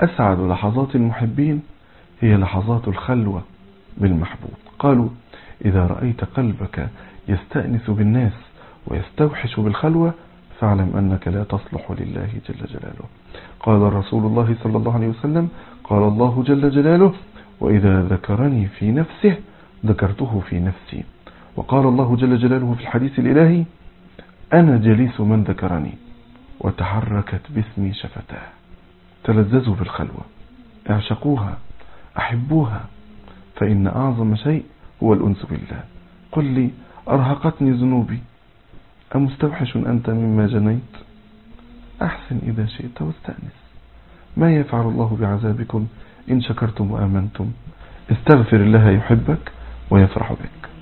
أسعد لحظات المحبين هي لحظات الخلوة بالمحبوب. قالوا إذا رأيت قلبك يستأنس بالناس ويستوحش بالخلوة فاعلم أنك لا تصلح لله جل جلاله. قال رسول الله صلى الله عليه وسلم قال الله جل جلاله وإذا ذكرني في نفسه ذكرته في نفسي. وقال الله جل جلاله في الحديث الإلهي أنا جليس من ذكرني وتحركت باسمي شفتاه. تلذذوا بالخلوة، اعشقوها، أحبوها، فإن أعظم شيء هو الأنس بالله. قل لي أرهقتني ذنوبي أمستوحش أنت مما جنيت؟ أحسن إذا شئت واستأنس. ما يفعل الله بعذابكم إن شكرتم وآمنتم. استغفر الله يحبك ويفرح بك.